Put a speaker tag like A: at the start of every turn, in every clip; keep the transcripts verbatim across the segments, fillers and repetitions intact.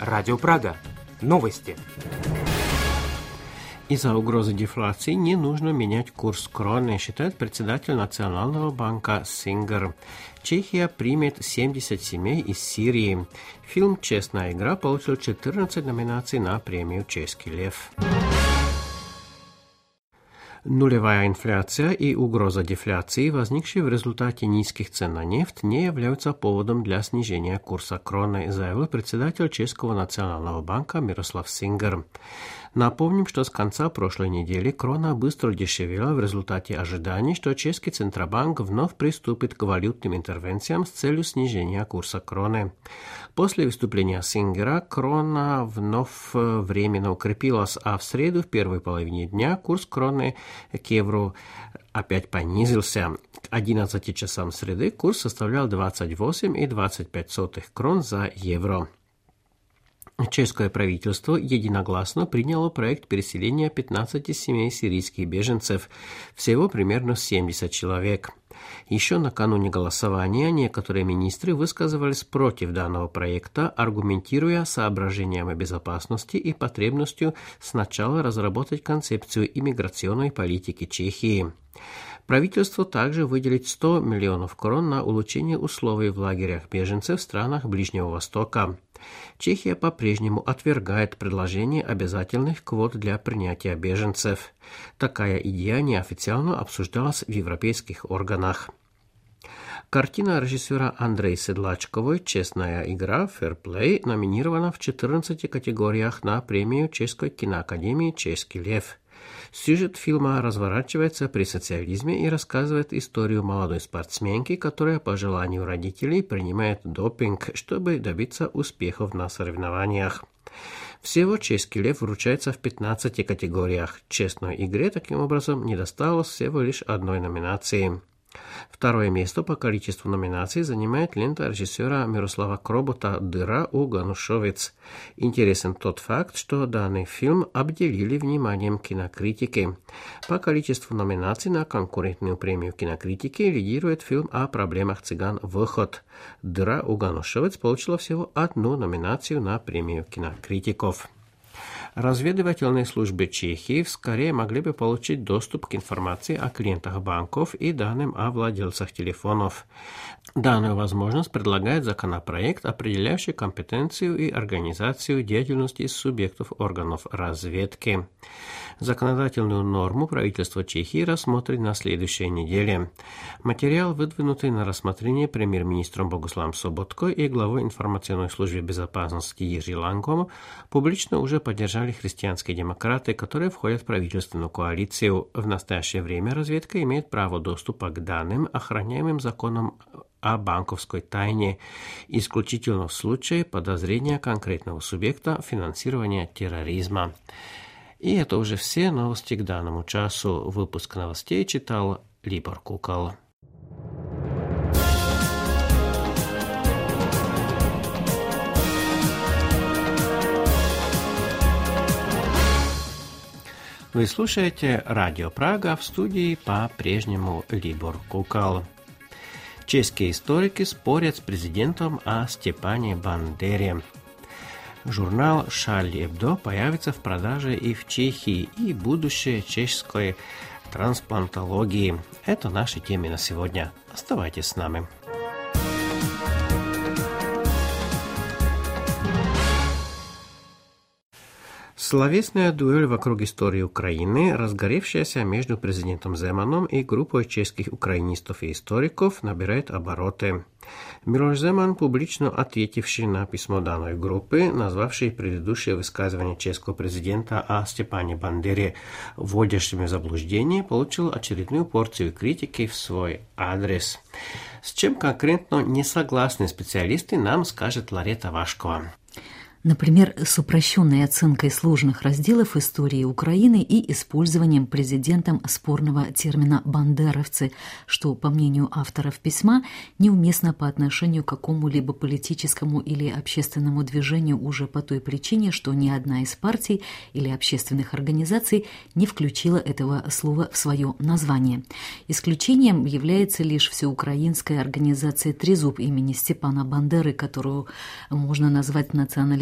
A: Радио Прага. Новости.
B: Из-за угрозы дефляции не нужно менять курс кроны, считает председатель Национального банка Сингер. Чехия примет семьдесят семей из Сирии. Фильм «Честная игра» получил четырнадцать номинаций на премию «Чешский лев». Нулевая инфляция и угроза дефляции, возникшие в результате низких цен на нефть, не являются поводом для снижения курса кроны, заявил председатель Чешского национального банка Мирослав Сингер. Напомним, что с конца прошлой недели крона быстро дешевела в результате ожиданий, что чешский Центробанк вновь приступит к валютным интервенциям с целью снижения курса кроны. После выступления Сингера крона вновь временно укрепилась, а в среду в первой половине дня курс кроны к евро опять понизился. К одиннадцати часам среды курс составлял двадцать восемь и двадцать пять сотых крон за евро. Чешское правительство единогласно приняло проект переселения пятнадцати семей сирийских беженцев, всего примерно семьдесят человек. Еще накануне голосования некоторые министры высказывались против данного проекта, аргументируя соображениями безопасности и потребностью сначала разработать концепцию иммиграционной политики Чехии. Правительство также выделит сто миллионов крон на улучшение условий в лагерях беженцев в странах Ближнего Востока. Чехия по-прежнему отвергает предложение обязательных квот для принятия беженцев. Такая идея неофициально обсуждалась в европейских органах. Картина режиссера Андрея Седлачковой «Честная игра» «Fair-play» номинирована в четырнадцати категориях на премию Чешской киноакадемии «Чешский лев». Сюжет фильма разворачивается при социализме и рассказывает историю молодой спортсменки, которая по желанию родителей принимает допинг, чтобы добиться успехов на соревнованиях. Всего «Чешский лев» вручается в пятнадцати категориях. «Честной игре» таким образом не досталось всего лишь одной номинации. Второе место по количеству номинаций занимает лента режиссера Мирослава Кробота «Дыра у Ганушовец». Интересен тот факт, что данный фильм обделили вниманием кинокритики. По количеству номинаций на конкурентную премию кинокритики лидирует фильм о проблемах цыган «Выход». «Дыра у Ганушовец» получила всего одну номинацию на премию кинокритиков. Разведывательные службы Чехии скорее могли бы получить доступ к информации о клиентах банков и данным о владельцах телефонов. Данную возможность предлагает законопроект, определяющий компетенцию и организацию деятельности субъектов органов разведки. Законодательную норму правительство Чехии рассмотрит на следующей неделе. Материал, выдвинутый на рассмотрение премьер-министром Богуславом Соботко и главой информационной службы безопасности Jiří Langom, публично уже поддержали христианские демократы, которые входят в правительственную коалицию. В настоящее время разведка имеет право доступа к данным, охраняемым законом о банковской тайне, исключительно в случае подозрения конкретного субъекта финансирования терроризма. И это уже все новости к данному часу. Выпуск новостей читал Libor Kukal. Вы слушаете Радио Прага, в студии по-прежнему Libor Kukal. Чешские историки спорят с президентом о Степане Бандере. Журнал «Шарли Эбдо» появится в продаже и в Чехии, и будущее чешской трансплантологии. Это наши темы на сегодня. Оставайтесь с нами. Словесная дуэль вокруг истории Украины, разгоревшаяся между президентом Земаном и группой чешских украинистов и историков, набирает обороты. Милош Земан, публично ответивший на письмо данной группы, назвавший предыдущее высказывание чешского президента о Степане Бандере вводящим в заблуждение, получил очередную порцию критики в свой адрес. С чем конкретно не согласны специалисты, нам скажет Ларета Вашкова.
C: Например, с упрощенной оценкой сложных разделов истории Украины и использованием президентом спорного термина «бандеровцы», что, по мнению авторов письма, неуместно по отношению к какому-либо политическому или общественному движению уже по той причине, что ни одна из партий или общественных организаций не включила этого слова в свое название. Исключением является лишь всеукраинская организация «Трезуб» имени Степана Бандеры, которую можно назвать националистической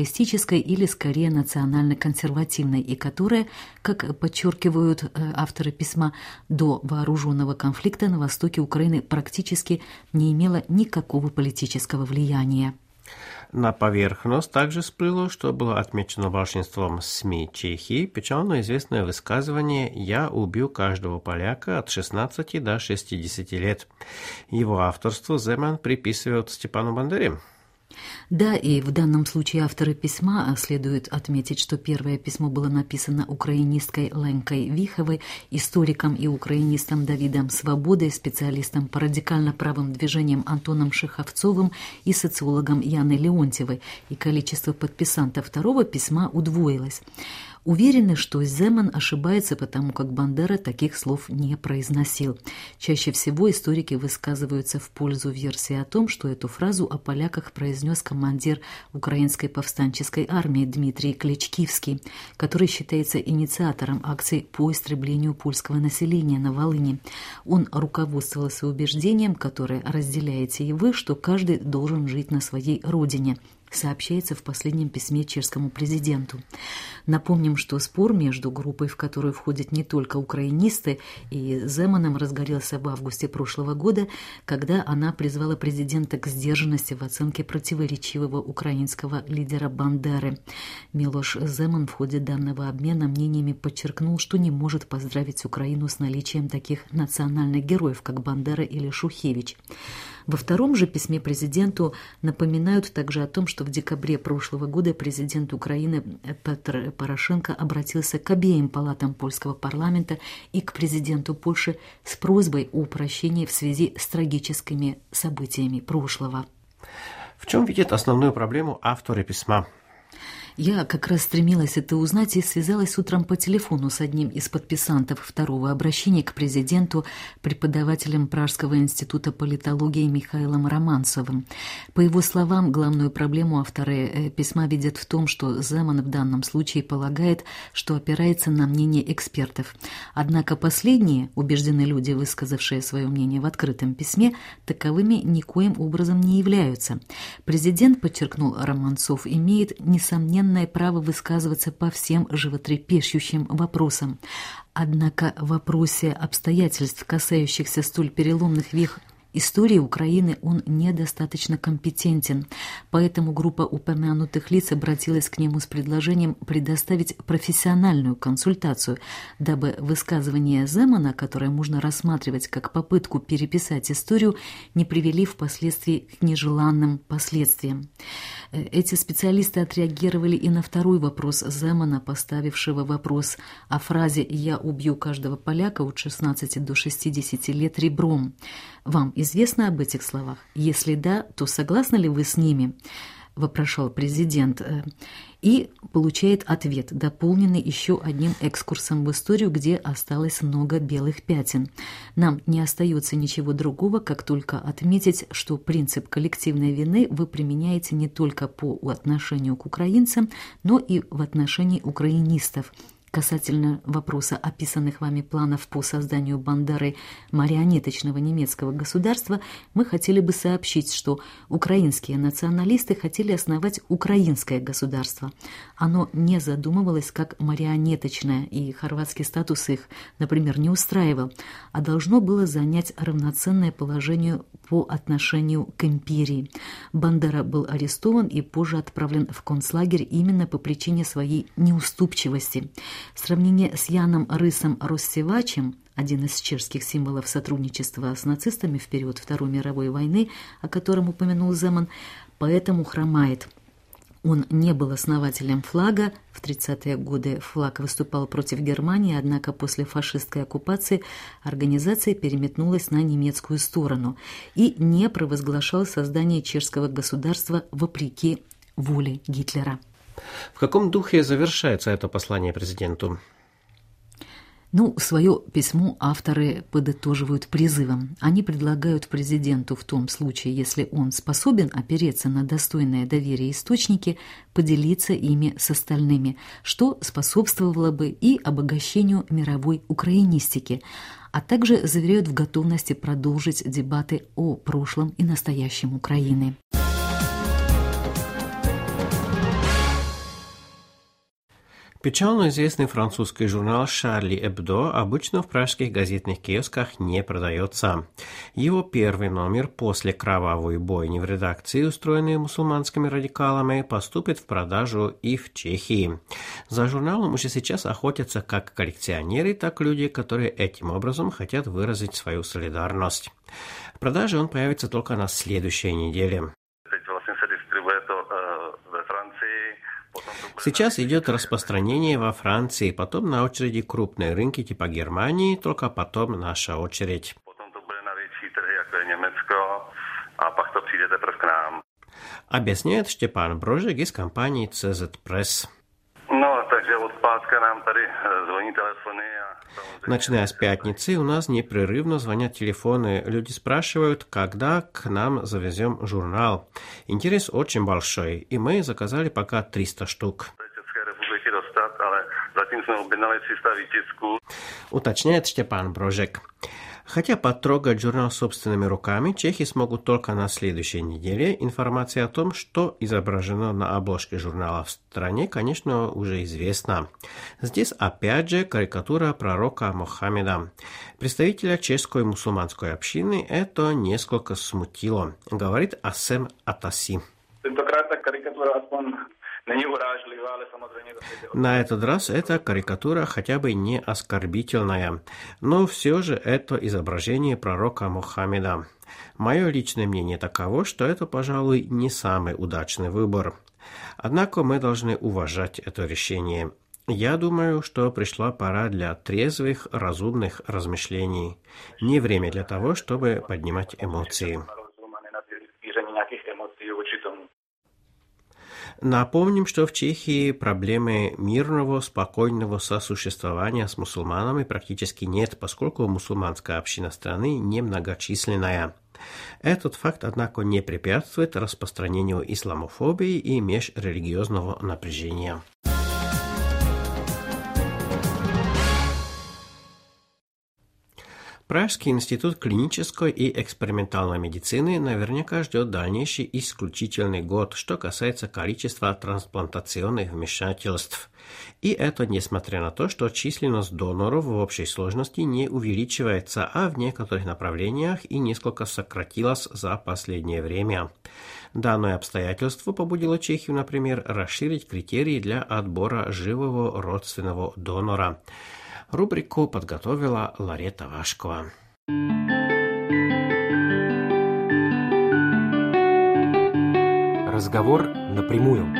C: националистической или, скорее, национально-консервативной, и которая, как подчеркивают авторы письма, до вооруженного конфликта на востоке Украины практически не имела никакого политического влияния.
B: На поверхность также всплыло, что было отмечено большинством СМИ Чехии, печально известное высказывание «Я убью каждого поляка от шестнадцати до шестидесяти лет». Его авторство Земан приписывает Степану Бандере.
C: Да, и в данном случае авторы письма следует отметить, что первое письмо было написано украинисткой Ленкой Виховой, историком и украинистом Давидом Свободой, специалистом по радикально-правым движениям Антоном Шеховцовым и социологом Яной Леонтьевой, и количество подписантов второго письма удвоилось. Уверены, что Земан ошибается, потому как Бандера таких слов не произносил. Чаще всего историки высказываются в пользу версии о том, что эту фразу о поляках произнес командир украинской повстанческой армии Дмитрий Клечкивский, который считается инициатором акций по истреблению польского населения на Волыни. Он руководствовался убеждением, которое разделяете и вы, что каждый должен жить на своей родине, сообщается в последнем письме чешскому президенту. Напомним, что спор между группой, в которую входят не только украинисты, и Земаном разгорелся в августе прошлого года, когда она призвала президента к сдержанности в оценке противоречивого украинского лидера Бандеры. Милош Земан в ходе данного обмена мнениями подчеркнул, что не может поздравить Украину с наличием таких национальных героев, как Бандера или Шухевич. Во втором же письме президенту напоминают также о том, что в декабре прошлого года президент Украины Петр Порошенко обратился к обеим палатам польского парламента и к президенту Польши с просьбой о прощении в связи с трагическими событиями прошлого.
B: В чем видят основную проблему авторы письма?
C: Я как раз стремилась это узнать и связалась утром по телефону с одним из подписантов второго обращения к президенту, преподавателем Пражского института политологии Михаилом Романцовым. По его словам, главную проблему авторы письма видят в том, что Земан в данном случае полагает, что опирается на мнение экспертов. Однако последние, убеждены люди, высказавшие свое мнение в открытом письме, таковыми никоим образом не являются. Президент, подчеркнул Романцов, имеет несомненно право высказываться по всем животрепещущим вопросам. Однако в вопросе обстоятельств, касающихся столь переломных вех истории Украины, он недостаточно компетентен. Поэтому группа упомянутых лиц обратилась к нему с предложением предоставить профессиональную консультацию, дабы высказывания Земана, которое можно рассматривать как попытку переписать историю, не привели впоследствии к нежеланным последствиям. Эти специалисты отреагировали и на второй вопрос Земана, поставившего вопрос о фразе «Я убью каждого поляка от шестнадцати до шестидесяти лет ребром». Вам известно об этих словах? Если да, то согласны ли вы с ними? Вопрошал президент. И получает ответ, дополненный еще одним экскурсом в историю, где осталось много белых пятен. Нам не остается ничего другого, как только отметить, что принцип коллективной вины вы применяете не только по отношению к украинцам, но и в отношении украинистов. Касательно вопроса описанных вами планов по созданию Бандерой марионеточного немецкого государства, мы хотели бы сообщить, что украинские националисты хотели основать украинское государство. Оно не задумывалось как марионеточное, и хорватский статус их, например, не устраивал, а должно было занять равноценное положение по отношению к империи. Бандера был арестован и позже отправлен в концлагерь именно по причине своей неуступчивости. Сравнение с Яном Рысом Россевачем, один из чешских символов сотрудничества с нацистами в период Второй мировой войны, о котором упомянул Земан, поэтому хромает. Он не был основателем флага. В тридцатые годы флаг выступал против Германии, однако после фашистской оккупации организация переметнулась на немецкую сторону и не провозглашал создание чешского государства вопреки воле Гитлера.
B: В каком духе завершается это послание президенту?
C: Ну, свое письмо авторы подытоживают призывом. Они предлагают президенту в том случае, если он способен опереться на достойное доверие источники, поделиться ими с остальными, что способствовало бы и обогащению мировой украинистики, а также заверяют в готовности продолжить дебаты о прошлом и настоящем Украины.
B: Печально известный французский журнал «Шарли Эбдо» обычно в пражских газетных киосках не продается. Его первый номер после кровавой бойни в редакции, устроенной мусульманскими радикалами, поступит в продажу и в Чехии. За журналом уже сейчас охотятся как коллекционеры, так и люди, которые этим образом хотят выразить свою солидарность. В продаже он появится только на следующей неделе. Сейчас идет распространение во Франции, потом на очереди крупные рынки типа Германии, только потом наша очередь. Объясняет Штепан Брожек из компании си зет Press. Начиная с пятницы у нас непрерывно звонят телефоны. Люди спрашивают, когда к нам завезем журнал. Интерес очень большой, и мы заказали пока триста штук. Уточняет Штепан Брожек. Хотя потрогать журнал собственными руками чехи смогут только на следующей неделе, информация о том, что изображено на обложке журнала в стране, конечно, уже известна. Здесь опять же карикатура пророка Мохаммеда. Представителя чешской мусульманской общины это несколько смутило, говорит Асем Атаси. На этот раз эта карикатура хотя бы не оскорбительная, но все же это изображение пророка Мухаммеда. Мое личное мнение таково, что это, пожалуй, не самый удачный выбор. Однако мы должны уважать это решение. Я думаю, что пришла пора для трезвых, разумных размышлений. Не время для того, чтобы поднимать эмоции. Напомним, что в Чехии проблемы мирного, спокойного сосуществования с мусульманами практически нет, поскольку мусульманская община страны немногочисленная. Этот факт, однако, не препятствует распространению исламофобии и межрелигиозного напряжения. Пражский институт клинической и экспериментальной медицины наверняка ждет дальнейший исключительный год, что касается количества трансплантационных вмешательств. И это несмотря на то, что численность доноров в общей сложности не увеличивается, а в некоторых направлениях и несколько сократилась за последнее время. Данное обстоятельство побудило Чехию, например, расширить критерии для отбора живого родственного донора. Рубрику подготовила Ларета Вашкова.
A: Разговор напрямую.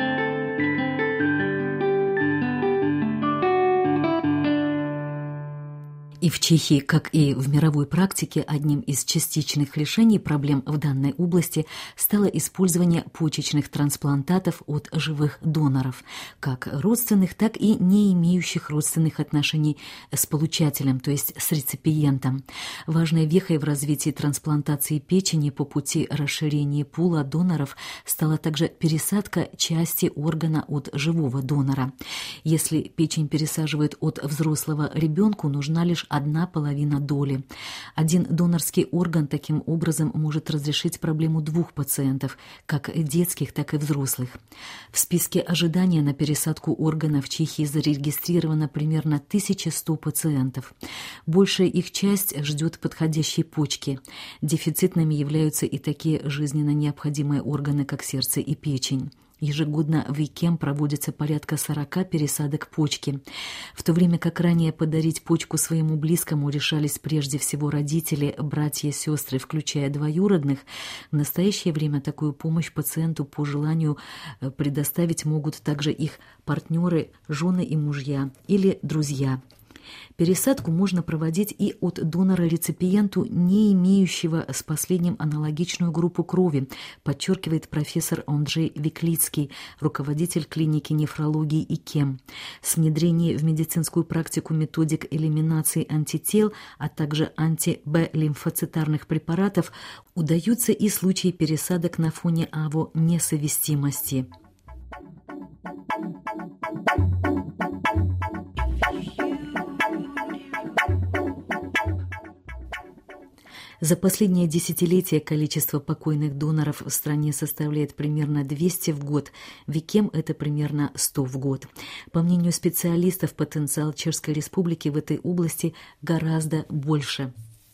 C: И в Чехии, как и в мировой практике, одним из частичных решений проблем в данной области стало использование почечных трансплантатов от живых доноров, как родственных, так и не имеющих родственных отношений с получателем, то есть с реципиентом. Важной вехой в развитии трансплантации печени по пути расширения пула доноров стала также пересадка части органа от живого донора. Если печень пересаживают от взрослого ребенку, нужна лишь одна половина доли. Один донорский орган таким образом может разрешить проблему двух пациентов, как детских, так и взрослых. В списке ожидания на пересадку органа в Чехии зарегистрировано примерно тысяча сто пациентов. Большая их часть ждет подходящей почки. Дефицитными являются и такие жизненно необходимые органы, как сердце и печень. Ежегодно в ИКЕМ проводится порядка сорока пересадок почки. В то время как ранее подарить почку своему близкому решались прежде всего родители, братья, сестры, включая двоюродных, в настоящее время такую помощь пациенту по желанию предоставить могут также их партнеры, жены и мужья или друзья. Пересадку можно проводить и от донора реципиенту, не имеющего с последним аналогичную группу крови, подчеркивает профессор Андрей Виклицкий, руководитель клиники нефрологии ИКЕМ. С внедрением в медицинскую практику методик элиминации антител, а также анти-Б-лимфоцитарных препаратов удаются и случаи пересадок на фоне АВО-несовместимости. За последнее десятилетие количество покойных доноров в стране составляет примерно двести в год, в ИКЕМ это примерно сто в год. По мнению специалистов, потенциал Чешской Республики в этой области гораздо больше.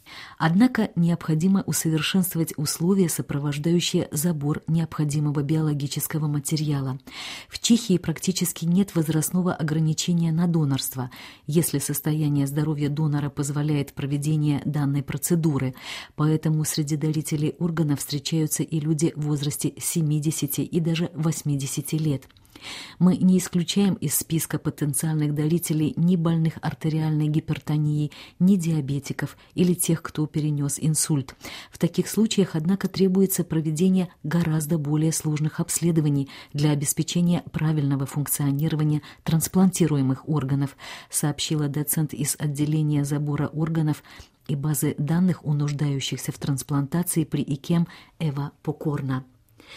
C: Однако необходимо усовершенствовать условия, сопровождающие забор необходимого биологического материала. В Чехии практически нет возрастного ограничения на донорство, если состояние здоровья донора позволяет проведение данной процедуры. Поэтому среди дарителей органов встречаются и люди в возрасте семидесяти и даже восьмидесяти лет. Мы не исключаем из списка потенциальных дарителей ни больных артериальной гипертонией, ни диабетиков или тех, кто перенес инсульт. В таких случаях, однако, требуется проведение гораздо более сложных обследований для обеспечения правильного функционирования трансплантируемых органов, сообщила доцент из отделения забора органов и базы данных о нуждающихся в трансплантации при ИКЕМ Эва Покорна.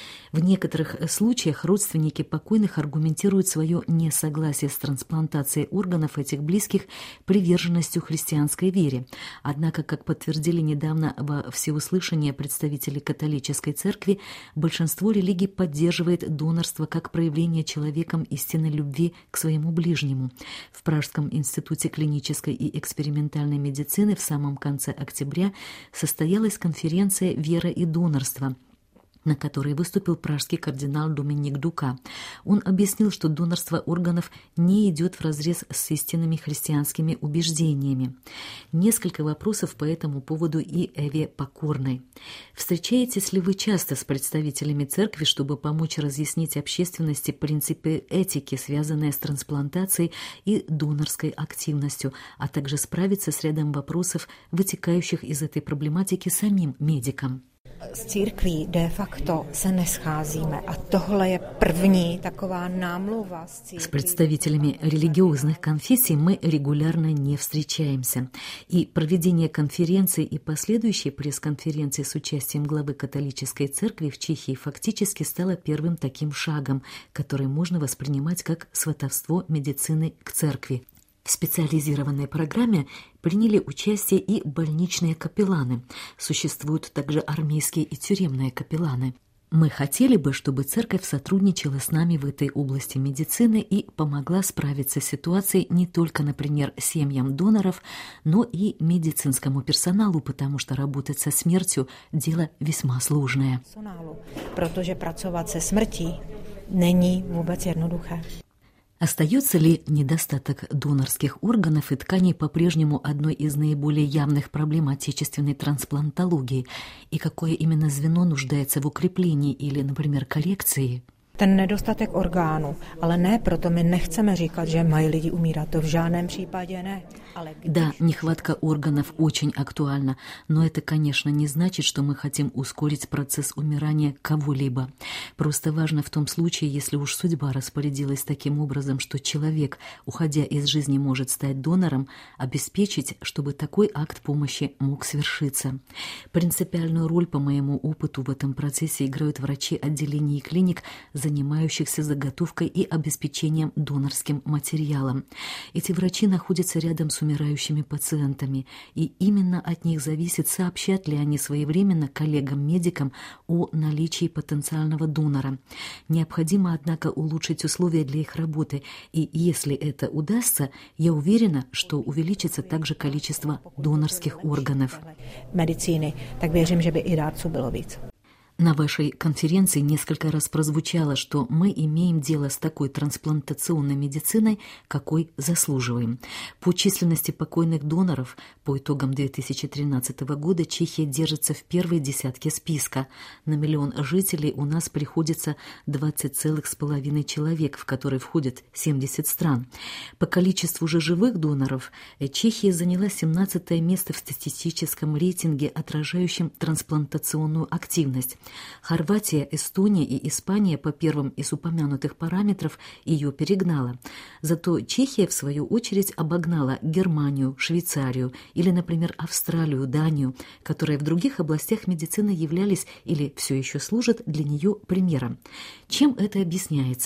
C: В некоторых случаях родственники покойных аргументируют свое несогласие с трансплантацией органов этих близких приверженностью христианской вере. Однако, как подтвердили недавно во всеуслышание представители католической церкви, большинство религий поддерживает донорство как проявление человеком истинной любви к своему ближнему. В Пражском институте клинической и экспериментальной медицины в самом конце октября состоялась конференция «Вера и донорство», на которой выступил пражский кардинал Доминик Дука. Он объяснил, что донорство органов не идет вразрез с истинными христианскими убеждениями. Несколько вопросов по этому поводу и Эве Покорной. Встречаетесь ли вы часто с представителями церкви, чтобы помочь разъяснить общественности принципы этики, связанные с трансплантацией и донорской активностью, а также справиться с рядом вопросов, вытекающих из этой проблематики самим медикам?
D: S církví de facto se nescházíme a tohle je první taková námluva s církví.
C: С представителями религиозных конфессий мы регулярно не встречаемся. И проведение конференции и последующей пресс-конференции с участием главы католической церкви в Чехии фактически стало первым таким шагом, который можно воспринимать как сватовство медицины к церкви. В специализированной программе приняли участие и больничные капелланы. Существуют также армейские и тюремные капелланы. Мы хотели бы, чтобы церковь сотрудничала с нами в этой области медицины и помогла справиться с ситуацией не только, например, семьям доноров, но и медицинскому персоналу, потому что работать со смертью – дело весьма сложное.
D: Protože pracovat se smrtí není vůbec jednoduché.
C: Остается ли недостаток донорских органов и тканей по-прежнему одной из наиболее явных проблем отечественной трансплантологии? И какое именно звено нуждается в укреплении или, например, коррекции?
D: Ten nedostatek orgánů, ale ne proto my nechceme říkat, že mají lidi umírat, to v žádném případě ne.
C: Да, нехватка органов очень актуальна, но это, конечно, не значит, что мы хотим ускорить процесс умирания кого-либо. Просто важно в том случае, если уж судьба распорядилась таким образом, что человек, уходя из жизни, может стать донором, обеспечить, чтобы такой акт помощи мог свершиться. Принципиальную роль, по моему опыту, в этом процессе играют врачи отделений и клиник, занимающихся заготовкой и обеспечением донорским материалом. Эти врачи находятся рядом с умирающими пациентами, и именно от них зависит, сообщат ли они своевременно коллегам-медикам о наличии потенциального донора. Необходимо, однако, улучшить условия для их работы, и если это удастся, я уверена, что увеличится также количество донорских органов.
D: Medicíny, tak věřím, že by i dárců bylo víc.
C: На вашей конференции несколько раз прозвучало, что мы имеем дело с такой трансплантационной медициной, какой заслуживаем. По численности покойных доноров по итогам две тысячи тринадцатого года Чехия держится в первой десятке списка. На миллион жителей у нас приходится двадцать целых с половиной человек, в которые входят семьдесят стран. По количеству же живых доноров Чехия заняла семнадцатое место в статистическом рейтинге, отражающем трансплантационную активность. Хорватия, Эстония и Испания по первым из упомянутых параметров ее перегнала. Зато Чехия, в свою очередь, обогнала Германию, Швейцарию или, например, Австралию, Данию, которые в других областях медицины являлись или все еще служат для нее примером. Чем это объясняется?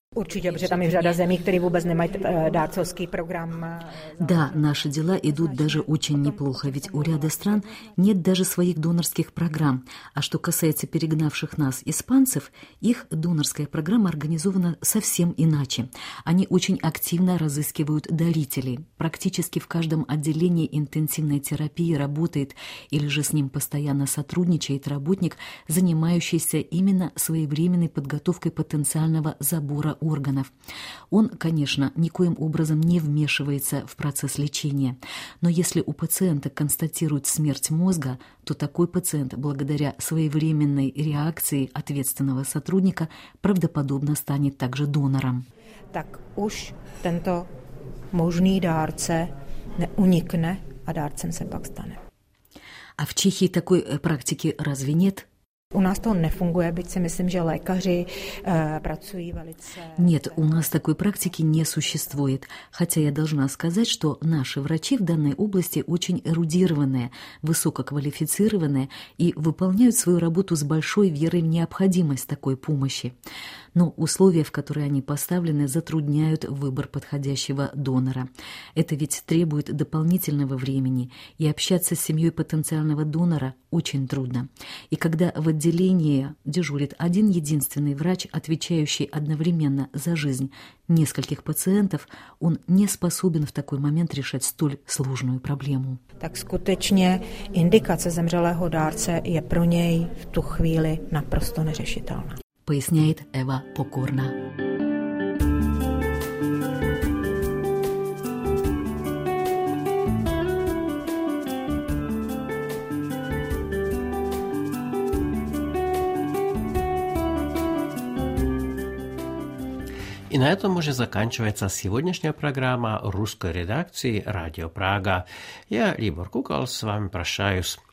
D: Určitě, protože tam je řada zemí, které vůbec nemají dárcovský программ.
C: Да, наши дела идут даже очень неплохо, ведь у ряда стран нет даже своих донорских программ. А что касается перегнавших нас испанцев, их донорская программа организована совсем иначе. Они очень активно разыскивают дарителей. Практически в каждом отделении интенсивной терапии работает или же с ним постоянно сотрудничает работник, занимающийся именно своевременной подготовкой потенциального забора органов. Он, конечно, никоим образом не вмешивается в процесс лечения, но если у пациента констатируют смерть мозга, то такой пациент, благодаря своевременной реакции ответственного сотрудника, правдоподобно станет также донором.
D: Так уж tento možný dárce neunikne a dárcem se pak stane.
C: А в Чехии такой практики разве нет?
D: У нас to nefunguje, byť si myslím, že lékaři э, pracují velice...
C: Нет, у нас такой практики не существует. Хотя я должна сказать, что наши врачи в данной области очень эрудированные, высококвалифицированные и выполняют свою работу с большой верой в необходимость такой помощи. Но условия, в которые они поставлены, затрудняют выбор подходящего донора. Это ведь требует дополнительного времени, и общаться с семьей потенциального донора очень трудно. И когда в отделении дежурит один единственный врач, отвечающий одновременно за жизнь нескольких пациентов, он не способен в такой момент решать столь сложную проблему.
D: Tak skutečně indikace zemřelého dárce je pro něj v tu chvíli naprosto neřešitelná.
C: Поясняет Эва Покорна.
B: И на этом уже заканчивается сегодняшняя программа русской редакции «Радио Прага». Я, Либор Кукол, с вами прощаюсь.